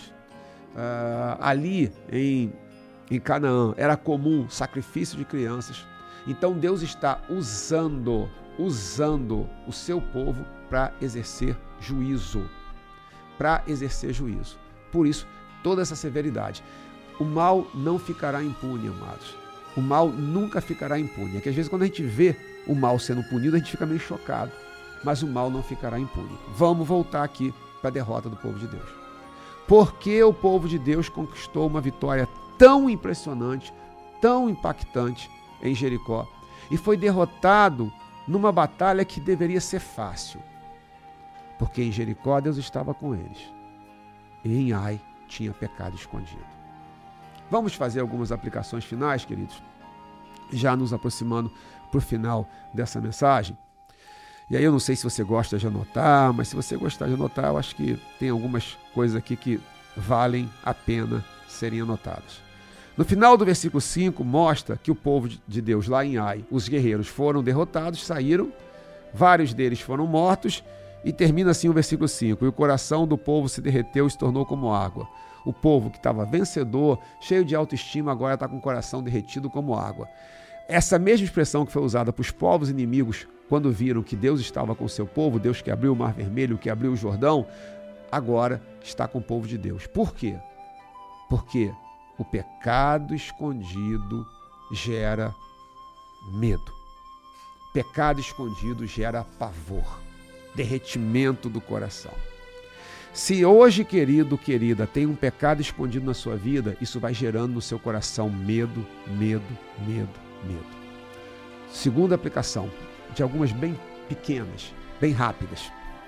Uh, ali em, em Canaã era comum sacrifício de crianças. Então Deus está usando, usando o seu povo para exercer juízo, para exercer juízo. Por isso, toda essa severidade. O mal não ficará impune, amados. O mal nunca ficará impune. É que às vezes quando a gente vê o mal sendo punido, a gente fica meio chocado. Mas o mal não ficará impune. Vamos voltar aqui para a derrota do povo de Deus. Por que o povo de Deus conquistou uma vitória tão impressionante, tão impactante em Jericó e foi derrotado numa batalha que deveria ser fácil? Porque em Jericó Deus estava com eles e em Ai tinha pecado escondido. Vamos fazer algumas aplicações finais, queridos, já nos aproximando para o final dessa mensagem. E aí eu não sei se você gosta de anotar, mas se você gostar de anotar, eu acho que tem algumas coisas aqui que valem a pena serem anotadas. No final do versículo cinco, mostra que o povo de Deus lá em Ai, os guerreiros foram derrotados, saíram, vários deles foram mortos, e termina assim o versículo cinco, e o coração do povo se derreteu e se tornou como água. O povo que estava vencedor, cheio de autoestima, agora está com o coração derretido como água. Essa mesma expressão que foi usada para os povos inimigos, quando viram que Deus estava com o seu povo, Deus que abriu o Mar Vermelho, que abriu o Jordão, agora está com o povo de Deus. Por quê? Porque o pecado escondido gera medo. Pecado escondido gera pavor, derretimento do coração. Se hoje, querido, querida, tem um pecado escondido na sua vida, isso vai gerando no seu coração medo, medo, medo, medo. Segunda aplicação, de algumas bem pequenas, bem rápidas.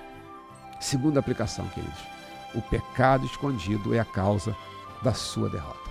Segunda aplicação, queridos. O pecado escondido é a causa da sua derrota.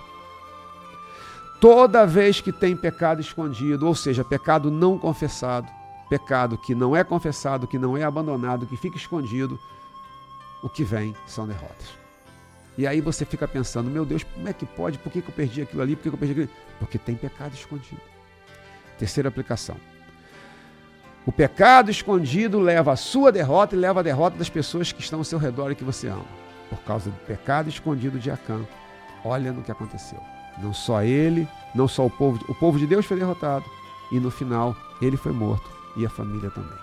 Toda vez que tem pecado escondido, ou seja, pecado não confessado, pecado que não é confessado, que não é abandonado, que fica escondido, o que vem são derrotas. E aí você fica pensando, meu Deus, como é que pode? Por que eu perdi aquilo ali? Por que eu perdi aquilo ali? Porque tem pecado escondido. Terceira aplicação. O pecado escondido leva à sua derrota e leva à derrota das pessoas que estão ao seu redor e que você ama. Por causa do pecado escondido de Acã, olha no que aconteceu. Não só ele, não só o povo, o povo de Deus foi derrotado, e no final ele foi morto e a família também.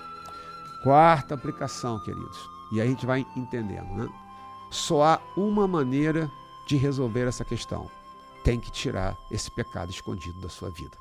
Quarta aplicação, queridos, e aí a gente vai entendendo, né? Só há uma maneira de resolver essa questão. Tem que tirar esse pecado escondido da sua vida.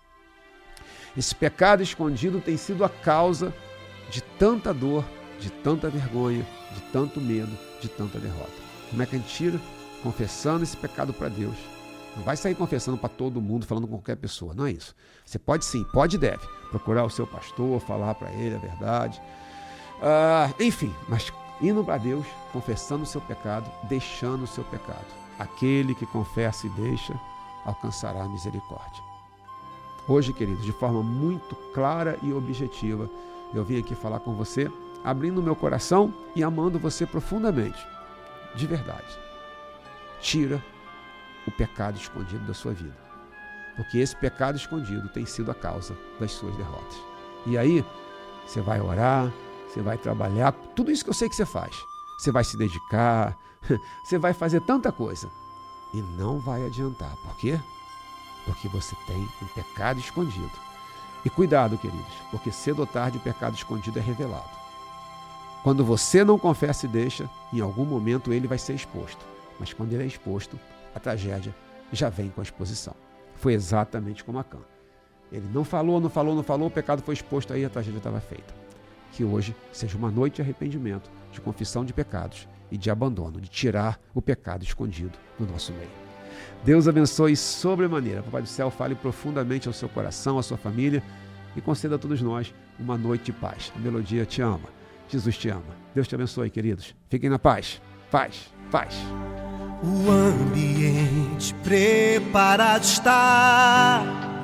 Esse pecado escondido tem sido a causa de tanta dor, de tanta vergonha, de tanto medo, de tanta derrota. Como é que a gente tira? Confessando esse pecado para Deus. Não vai sair confessando para todo mundo, falando com qualquer pessoa, não é isso. Você pode sim, pode e deve, procurar o seu pastor, falar para ele a verdade. Ah, enfim, mas indo para Deus, confessando o seu pecado, deixando o seu pecado. Aquele que confessa e deixa, alcançará a misericórdia. Hoje, queridos, de forma muito clara e objetiva, eu vim aqui falar com você, abrindo meu coração e amando você profundamente, de verdade. Tira o pecado escondido da sua vida, porque esse pecado escondido tem sido a causa das suas derrotas. E aí, você vai orar, você vai trabalhar, tudo isso que eu sei que você faz. Você vai se dedicar, você vai fazer tanta coisa e não vai adiantar. Por quê? Porque você tem um pecado escondido. E cuidado, queridos, porque cedo ou tarde o pecado escondido é revelado. Quando você não confessa e deixa, em algum momento ele vai ser exposto. Mas quando ele é exposto, a tragédia já vem com a exposição. Foi exatamente como Acã. Ele não falou, não falou, não falou, o pecado foi exposto, aí a tragédia estava feita. Que hoje seja uma noite de arrependimento, de confissão de pecados e de abandono, de tirar o pecado escondido do nosso meio. Deus abençoe sobremaneira. Papai do céu, fale profundamente ao seu coração, à sua família e conceda a todos nós uma noite de paz. A Melodia te ama. Jesus te ama. Deus te abençoe, queridos. Fiquem na paz. Paz, paz. O ambiente preparado está.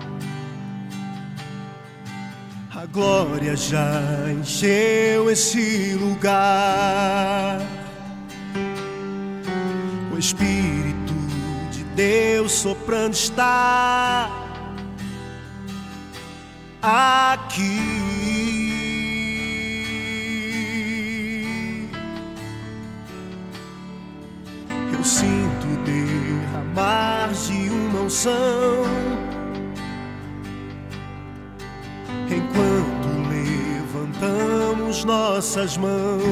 A glória já encheu esse lugar. O Espírito de Deus soprando está aqui. Eu sinto derramar de uma unção enquanto levantamos nossas mãos.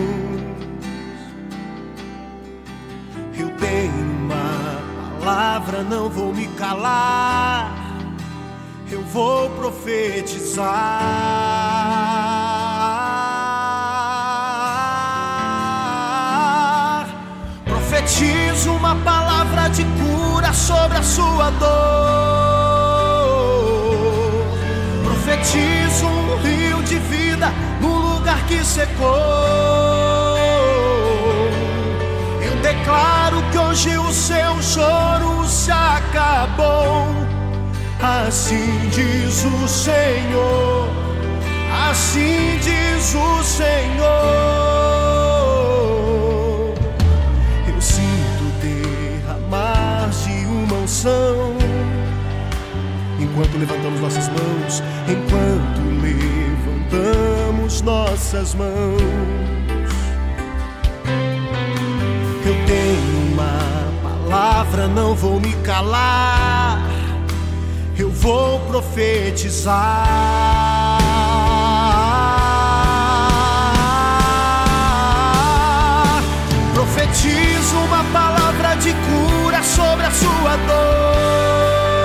Eu tenho uma palavra, não vou me calar, eu vou profetizar. Profetizo uma palavra de cura sobre a sua dor. Profetizo um rio de vida no lugar que secou. Eu declaro que hoje o seu choro se acabou. Assim diz o Senhor, assim diz o Senhor. Eu sinto derramar de uma unção enquanto levantamos nossas mãos, enquanto levantamos nossas mãos. Eu tenho uma palavra, não vou me calar, eu vou profetizar. Profetizo uma palavra de cura sobre a sua dor.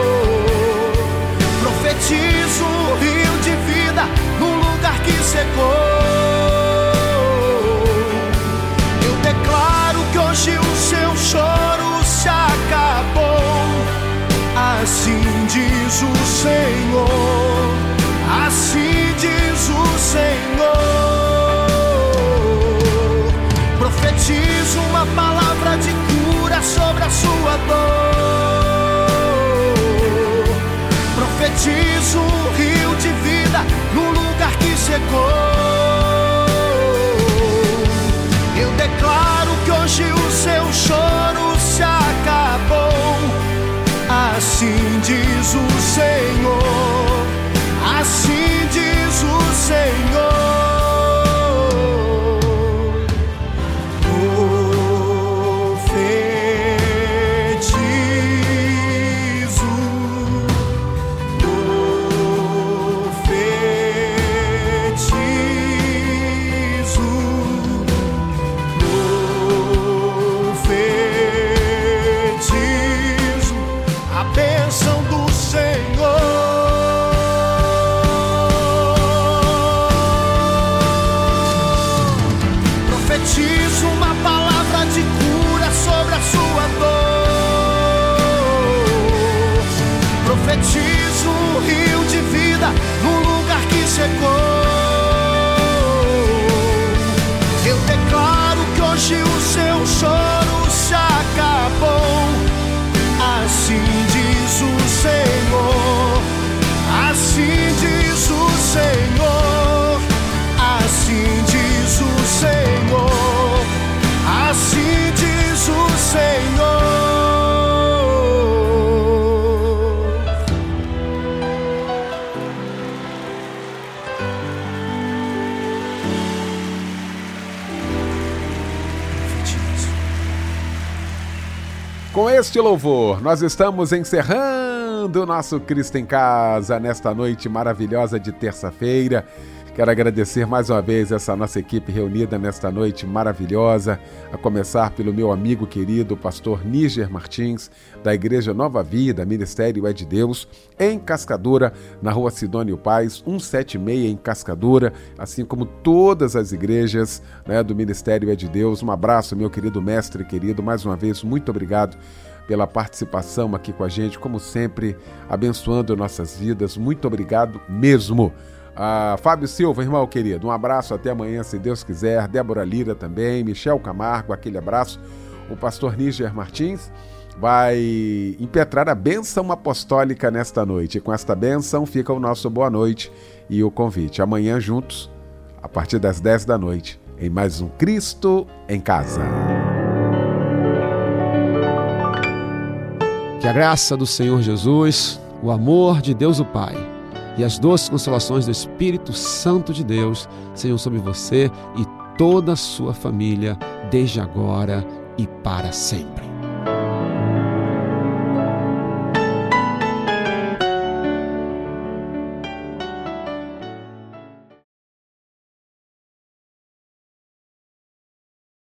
Profetizo um rio de vida no lugar que secou. Eu declaro que hoje o seu choro se acabou. Assim diz o Senhor, assim diz o Senhor. Profetizo uma palavra de cura sobre a sua dor. Profetizo um rio de vida no lugar que secou. Eu declaro que hoje o seu choro se acabou. Assim diz o Senhor, assim diz o Com este louvor, nós estamos encerrando o nosso Cristo em Casa nesta noite maravilhosa de terça-feira. Quero agradecer mais uma vez essa nossa equipe reunida nesta noite maravilhosa, a começar pelo meu amigo querido, pastor Níger Martins, da Igreja Nova Vida, Ministério é de Deus, em Cascadura, na rua Sidônio Paz, cento e setenta e seis em Cascadura, assim como todas as igrejas, né, do Ministério é de Deus. Um abraço, meu querido mestre querido, mais uma vez, muito obrigado pela participação aqui com a gente, como sempre, abençoando nossas vidas. Muito obrigado mesmo. Ah, Fábio Silva, irmão querido, um abraço, até amanhã, se Deus quiser. Débora Lira também, Michel Camargo, aquele abraço. O pastor Níger Martins vai impetrar a bênção apostólica nesta noite. E com esta bênção fica o nosso boa noite e o convite. Amanhã juntos, a partir das dez da noite, em mais um Cristo em Casa. Que a graça do Senhor Jesus, o amor de Deus o Pai e as doces consolações do Espírito Santo de Deus sejam sobre você e toda a sua família, desde agora e para sempre.